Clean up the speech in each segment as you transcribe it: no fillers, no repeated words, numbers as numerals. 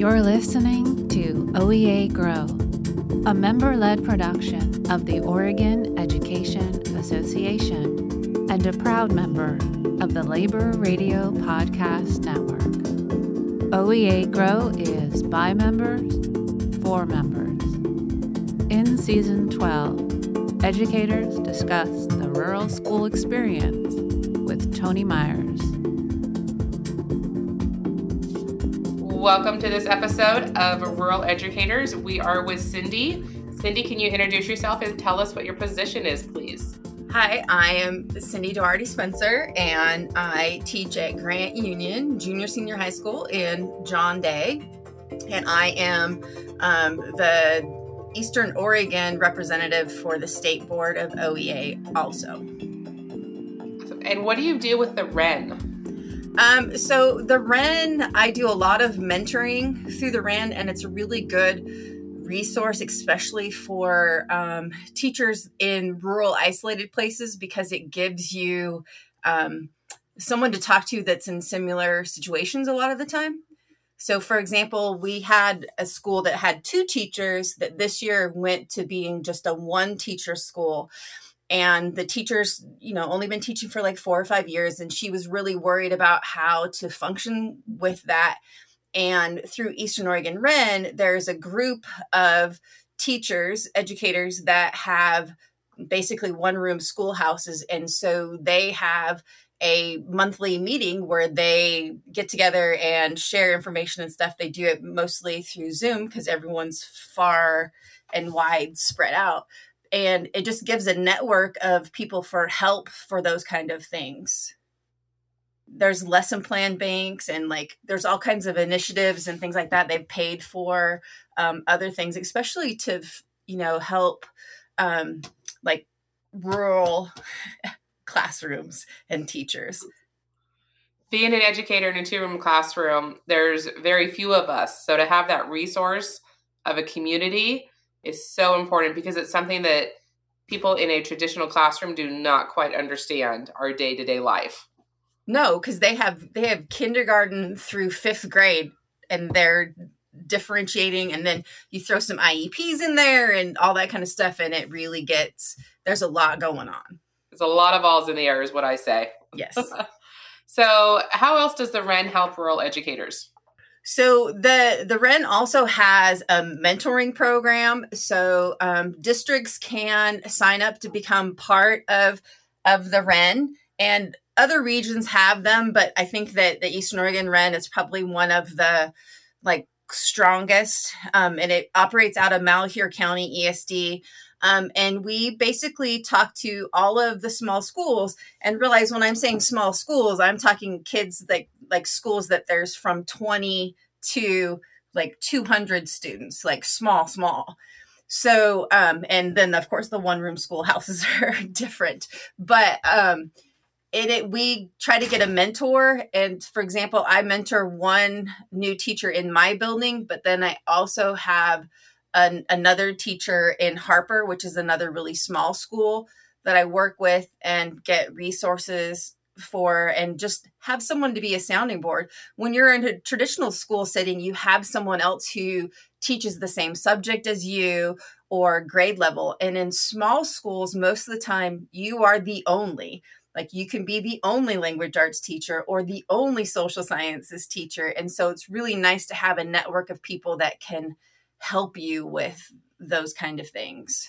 You're listening to OEA Grow, a member-led production of the Oregon Education Association and a proud member of the Labor Radio Podcast Network. OEA Grow is by members, for members. In Season 12, educators discuss the rural school experience with Tony Myers. Welcome to this episode of Rural Educators. We are with Cindy. Cindy, can you introduce yourself and tell us what your position is, please? Hi, I am Cindy Doherty Spencer, and I teach at Grant Union Junior Senior High School in John Day, and I am the Eastern Oregon representative for the State Board of OEA also. And what do you do with the Wren? So the Wren, I do a lot of mentoring through the Wren, and it's a really good resource, especially for teachers in rural, isolated places, because it gives you someone to talk to that's in similar situations a lot of the time. So, for example, we had a school that had 2 teachers that this year went to being just a 1-teacher school. And the teacher's, only been teaching for like 4 or 5 years. And she was really worried about how to function with that. And through Eastern Oregon Wren, there's a group of teachers, educators that have basically one-room schoolhouses. And so they have a monthly meeting where they get together and share information and stuff. They do it mostly through Zoom because everyone's far and wide spread out. And it just gives a network of people for help for those kind of things. There's lesson plan banks and there's all kinds of initiatives and things like that. They've paid for other things, especially to, help rural classrooms and teachers. Being an educator in a 2-room classroom, there's very few of us. So to have that resource of a community is so important because it's something that people in a traditional classroom do not quite understand our day-to-day life. No, because they have kindergarten through 5th grade and they're differentiating, and then you throw some IEPs in there and all that kind of stuff, and it really there's a lot going on. There's a lot of balls in the air is what I say. Yes. So how else does the Wren help rural educators? So the Wren also has a mentoring program. So districts can sign up to become part of the Wren, and other regions have them. But I think that the Eastern Oregon Wren is probably one of the strongest, and it operates out of Malheur County ESD. And we basically talk to all of the small schools and realize when I'm saying small schools, I'm talking kids like schools that there's from 20 to 200 students, small. So, and then of course the 1-room schoolhouses are different, but, we try to get a mentor. And for example, I mentor one new teacher in my building, but then I also have another teacher in Harper, which is another really small school that I work with and get resources for, and just have someone to be a sounding board. When you're in a traditional school setting, you have someone else who teaches the same subject as you or grade level. And in small schools, most of the time, you are the only. You can be the only language arts teacher or the only social sciences teacher. And so it's really nice to have a network of people that can help you with those kind of things.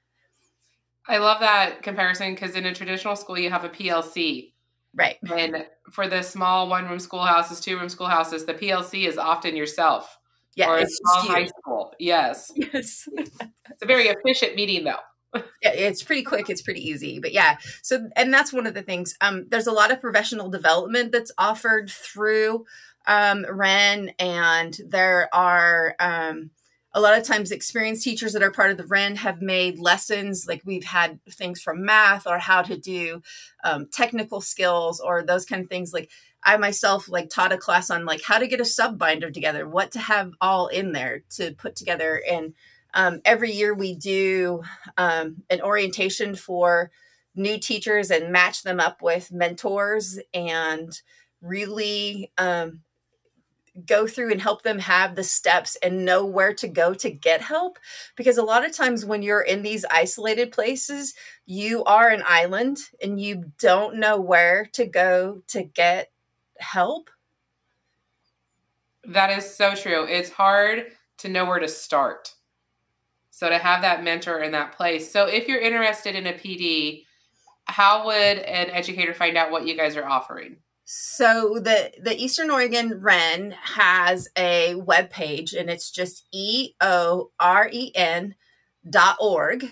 I love that comparison because in a traditional school, you have a PLC. Right. And for the small 1-room schoolhouses, 2-room schoolhouses, the PLC is often yourself. Yeah, or a it's small high school. Yes. Yes. It's a very efficient meeting, though. Yeah, it's pretty quick. It's pretty easy. But yeah, and that's one of the things. There's a lot of professional development that's offered through Wren, and there are a lot of times experienced teachers that are part of the Wren have made lessons. We've had things from math or how to do technical skills or those kind of things. I myself taught a class on how to get a sub binder together, what to have all in there to put together. And every year we do an orientation for new teachers and match them up with mentors and really go through and help them have the steps and know where to go to get help. Because a lot of times when you're in these isolated places, you are an island and you don't know where to go to get help. That is so true. It's hard to know where to start. So to have that mentor in that place. So if you're interested in a PD, how would an educator find out what you guys are offering? So the Eastern Oregon Wren has a webpage, and it's just EOREN.org.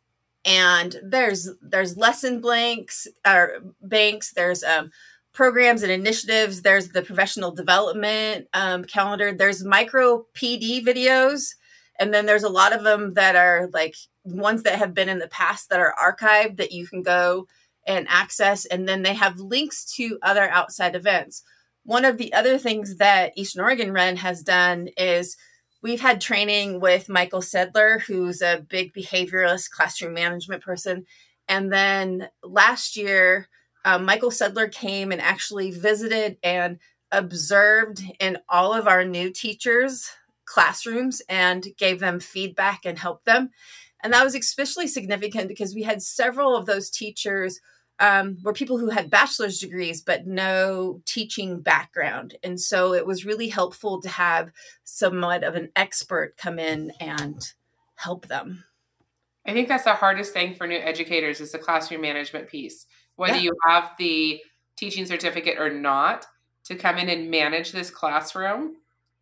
And there's lesson banks, there's programs and initiatives. There's the professional development calendar. There's micro PD videos. And then there's a lot of them that are like ones that have been in the past that are archived that you can go and access. And then they have links to other outside events. One of the other things that Eastern Oregon Wren has done is we've had training with Michael Sedler, who's a big behavioralist classroom management person. And then last year, Michael Sedler came and actually visited and observed in all of our new teachers' classrooms and gave them feedback and helped them. And that was especially significant because we had several of those teachers were people who had bachelor's degrees, but no teaching background. And so it was really helpful to have somewhat of an expert come in and help them. I think that's the hardest thing for new educators is the classroom management piece. Whether you have the teaching certificate or not, to come in and manage this classroom.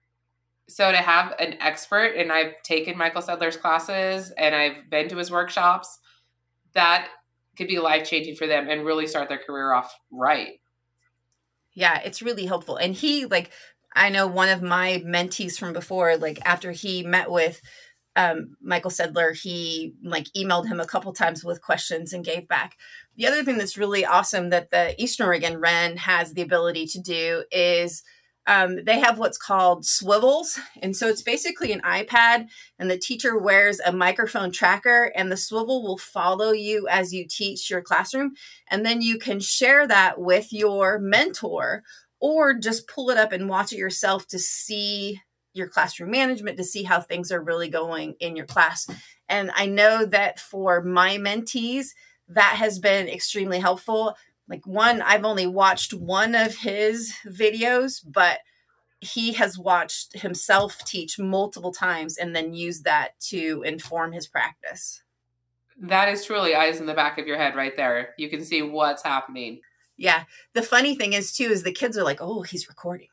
So to have an expert, and I've taken Michael Sedler's classes and I've been to his workshops, that could be life-changing for them and really start their career off right. Yeah, it's really helpful. And he, I know one of my mentees from before, after he met with Michael Sedler, he emailed him a couple times with questions and gave back. The other thing that's really awesome that the Eastern Oregon Wren has the ability to do is they have what's called swivels. And so it's basically an iPad and the teacher wears a microphone tracker and the swivel will follow you as you teach your classroom. And then you can share that with your mentor or just pull it up and watch it yourself to see your classroom management, to see how things are really going in your class. And I know that for my mentees, that has been extremely helpful. I've only watched one of his videos, but he has watched himself teach multiple times and then used that to inform his practice. That is truly eyes in the back of your head right there. You can see what's happening. Yeah. The funny thing is too, is the kids are like, oh, he's recording.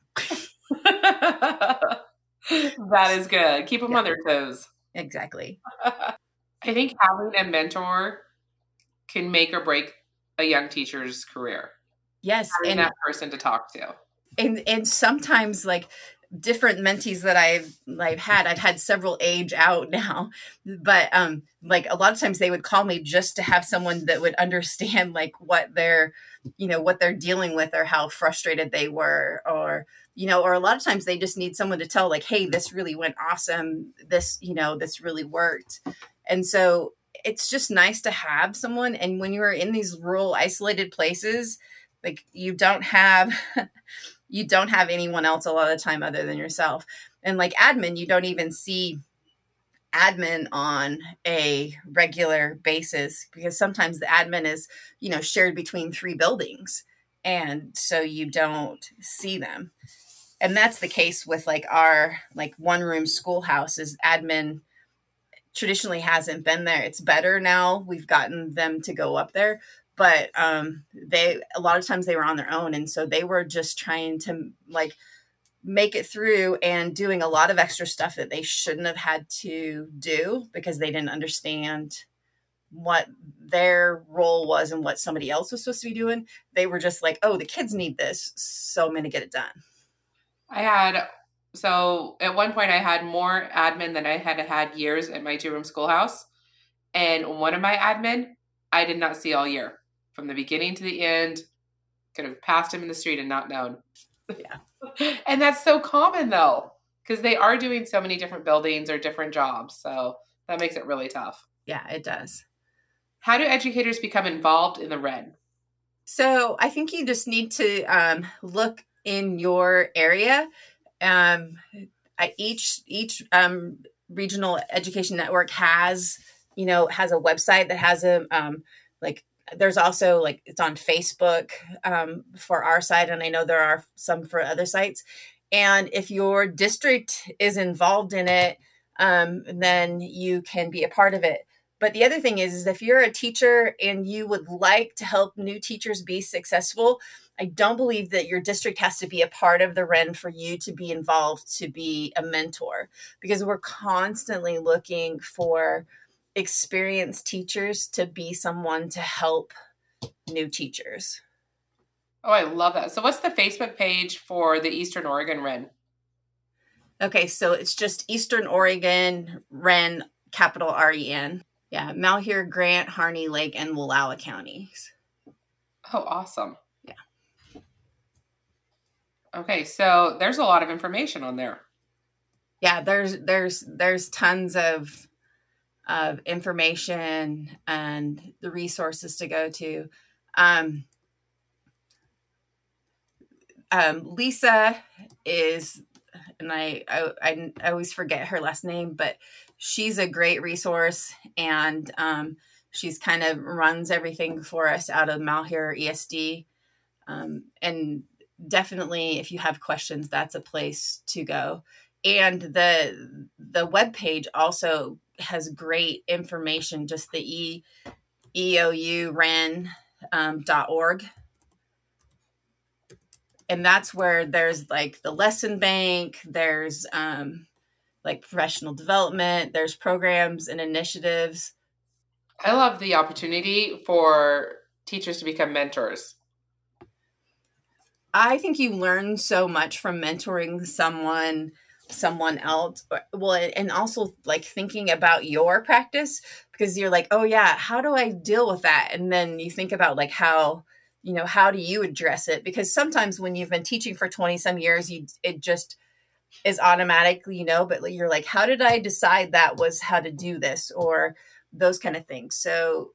That is good. Keep them on their toes. Exactly. I think having a mentor can make or break a young teacher's career. Yes. Having that person to talk to. And sometimes different mentees that I've had several age out now, but a lot of times they would call me just to have someone that would understand what they're dealing with or how frustrated they were, or a lot of times they just need someone to tell hey, this really went awesome. This really worked. And so it's just nice to have someone. And when you're in these rural isolated places, you don't have anyone else a lot of the time other than yourself. And admin, you don't even see admin on a regular basis because sometimes the admin is, shared between 3 buildings. And so you don't see them. And that's the case with our one room schoolhouse is admin traditionally hasn't been there. It's better now. We've gotten them to go up there. But a lot of times they were on their own. And so they were just trying to make it through and doing a lot of extra stuff that they shouldn't have had to do because they didn't understand what their role was and what somebody else was supposed to be doing. They were just oh, the kids need this, so I'm going to get it done. So at one point I had more admin than I had years at my 2-room schoolhouse. And one of my admin, I did not see all year. From the beginning to the end, could have passed him in the street and not known. Yeah. And that's so common though, because they are doing so many different buildings or different jobs. So that makes it really tough. Yeah, it does. How do educators become involved in the Wren? So I think you just need to look in your area um, each regional education network has a website that has like, there's also like, it's on Facebook for our site. And I know there are some for other sites. And if your district is involved in it, then you can be a part of it. But the other thing is if you're a teacher and you would like to help new teachers be successful, I don't believe that your district has to be a part of the REN for you to be involved, to be a mentor, because we're constantly looking for experienced teachers to be someone to help new teachers. Oh, I love that. So what's the Facebook page for the Eastern Oregon REN? Okay, so it's just Eastern Oregon REN, capital REN. Yeah, Malheur, Grant, Harney Lake, and Wallowa counties. Oh, awesome. Yeah. Okay, so there's a lot of information on there. Yeah, there's tons of information and the resources to go to. Lisa is, and I always forget her last name, but she's a great resource, and she's kind of runs everything for us out of Malheur ESD. And definitely, if you have questions, that's a place to go. And the webpage also has great information, just the eouren.org. And that's where there's like the lesson bank, there's like professional development, there's programs and initiatives. I love the opportunity for teachers to become mentors. I think you learn so much from mentoring someone else. Well, and also like thinking about your practice, because you're like, oh yeah, how do I deal with that? And then you think about like how do you address it? Because sometimes when you've been teaching for 20 some years, it just is automatically, but you're like, how did I decide that was how to do this, or those kind of things. So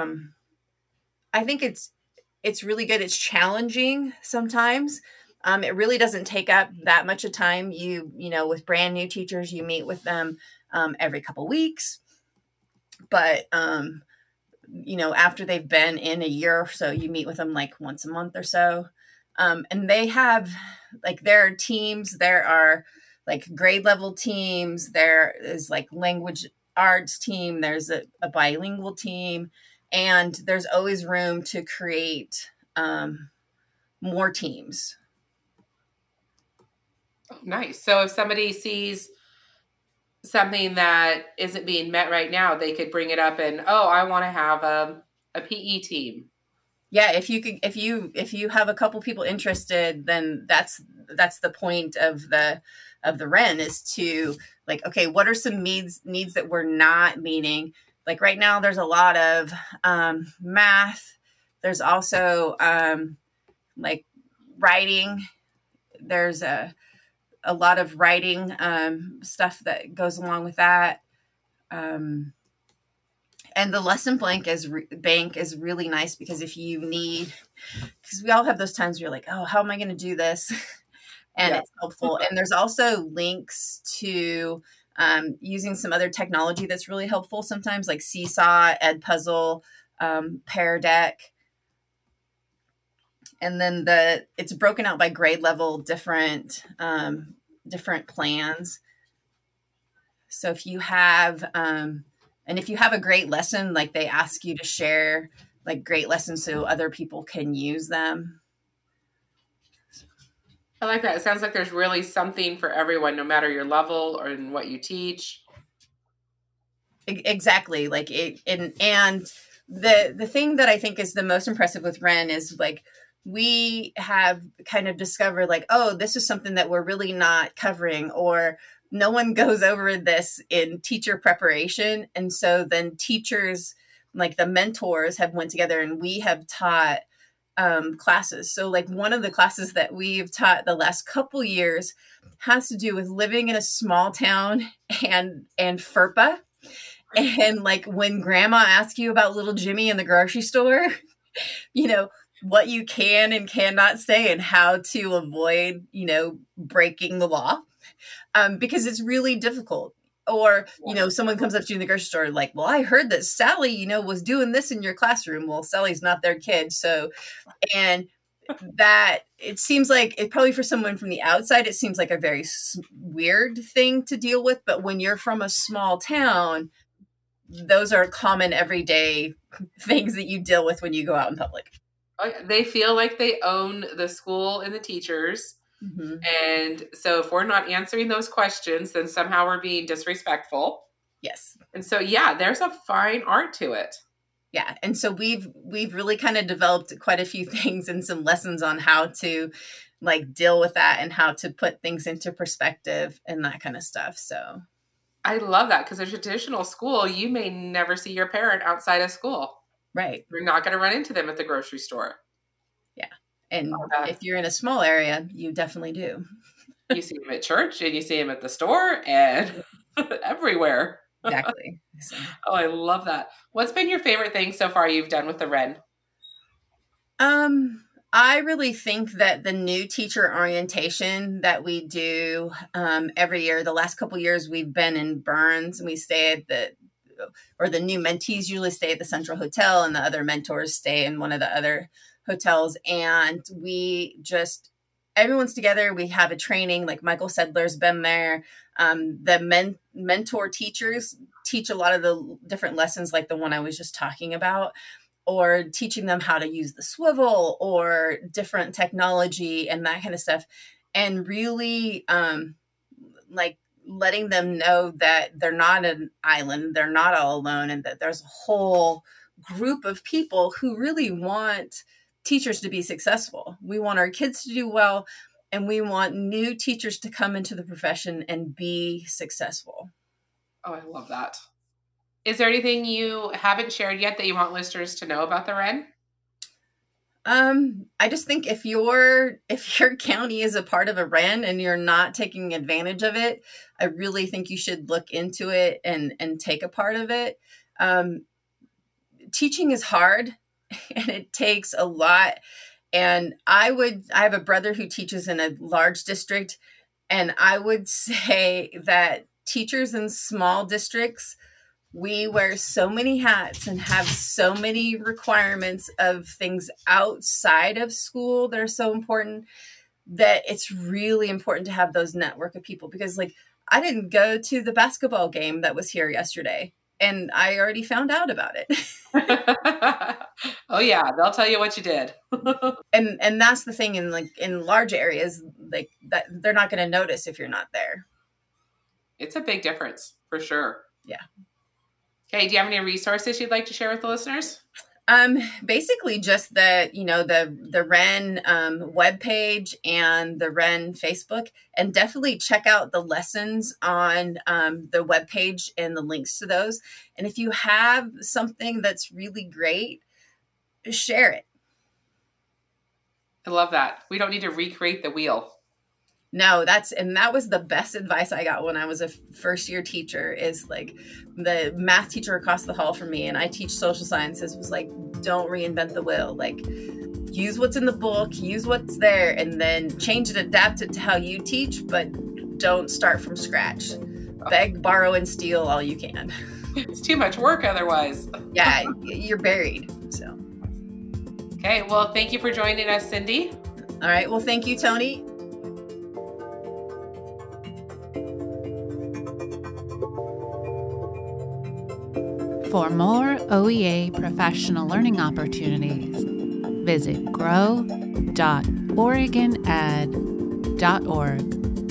I think it's really good. It's challenging sometimes. It really doesn't take up that much of time. With brand new teachers, you meet with them every couple weeks, but after they've been in a year or so, you meet with them like once a month or so. And they have like their teams. There are like grade level teams. There is like language arts team. There's a bilingual team, and there's always room to create more teams. Oh, nice. So if somebody sees something that isn't being met right now, they could bring it up and, I want to have a PE team. Yeah, if you have a couple people interested, then that's the point of the REN, is to like, okay, what are some needs that we're not meeting? Like right now, there's a lot of math. There's also like writing. There's a lot of writing stuff that goes along with that. And the lesson bank is really nice, because if you need, because we all have those times where you're like, oh, how am I going to do this? And It's helpful. And there's also links to using some other technology that's really helpful sometimes, like Seesaw, Edpuzzle, Pear Deck. And then it's broken out by grade level, different plans. So if you have, and if you have a great lesson, like they ask you to share like great lessons so other people can use them. I like that. It sounds like there's really something for everyone, no matter your level or in what you teach. Exactly. Like and the thing that I think is the most impressive with REN is like, we have kind of discovered like, oh, this is something that we're really not covering, or no one goes over this in teacher preparation. And so then teachers, like the mentors, have went together and we have taught classes. So like one of the classes that we've taught the last couple years has to do with living in a small town and FERPA. And like when grandma asks you about little Jimmy in the grocery store, what you can and cannot say and how to avoid, breaking the law, because it's really difficult. Or, someone comes up to you in the grocery store like, well, I heard that Sally, was doing this in your classroom. Well, Sally's not their kid. So, and that it seems like it probably for someone from the outside, it seems like a very weird thing to deal with. But when you're from a small town, those are common everyday things that you deal with when you go out in public. They feel like they own the school and the teachers. Mm-hmm. And so if we're not answering those questions, then somehow we're being disrespectful. Yes. And so, there's a fine art to it. Yeah. And so we've really kind of developed quite a few things and some lessons on how to deal with that and how to put things into perspective and that kind of stuff. So I love that, because a traditional school, you may never see your parent outside of school. Right. You're not going to run into them at the grocery store. Yeah. And if you're in a small area, you definitely do. You see them at church and you see them at the store and everywhere. Exactly. Oh, I love that. What's been your favorite thing so far you've done with the Wren? I really think that the new teacher orientation that we do every year, the last couple of years we've been in Burns, and we stay at the new mentees usually stay at the Central Hotel and the other mentors stay in one of the other hotels. And everyone's together. We have a training, like Michael Sedler's been there. The mentor teachers teach a lot of the different lessons, like the one I was just talking about, or teaching them how to use the swivel or different technology and that kind of stuff. And really letting them know that they're not an island, they're not all alone, and that there's a whole group of people who really want teachers to be successful. We want our kids to do well, and we want new teachers to come into the profession and be successful. Oh, I love that. Is there anything you haven't shared yet that you want listeners to know about the Wren? I just think if your county is a part of a Wren and you're not taking advantage of it, I really think you should look into it and take a part of it. Teaching is hard and it takes a lot. And I have a brother who teaches in a large district, and I would say that teachers in small districts, we wear so many hats and have so many requirements of things outside of school that are so important, that it's really important to have those network of people. Because I didn't go to the basketball game that was here yesterday, and I already found out about it. Oh yeah, they'll tell you what you did. and that's the thing in large areas, that they're not going to notice if you're not there. It's a big difference for sure. Yeah. Okay. Do you have any resources you'd like to share with the listeners? Basically just the Wren webpage and the Wren Facebook, and definitely check out the lessons on the webpage and the links to those. And if you have something that's really great, share it. I love that. We don't need to recreate the wheel. No, that was the best advice I got when I was a first year teacher, is the math teacher across the hall from me, and I teach social sciences, was don't reinvent the wheel. Use what's in the book, use what's there, and then change it, adapt it to how you teach, but don't start from scratch. Beg, borrow, and steal all you can. It's too much work otherwise. Yeah, you're buried. So. Okay, well, thank you for joining us, Cindy. All right, well, thank you, Tony. For more OEA professional learning opportunities, visit grow.oregoned.org.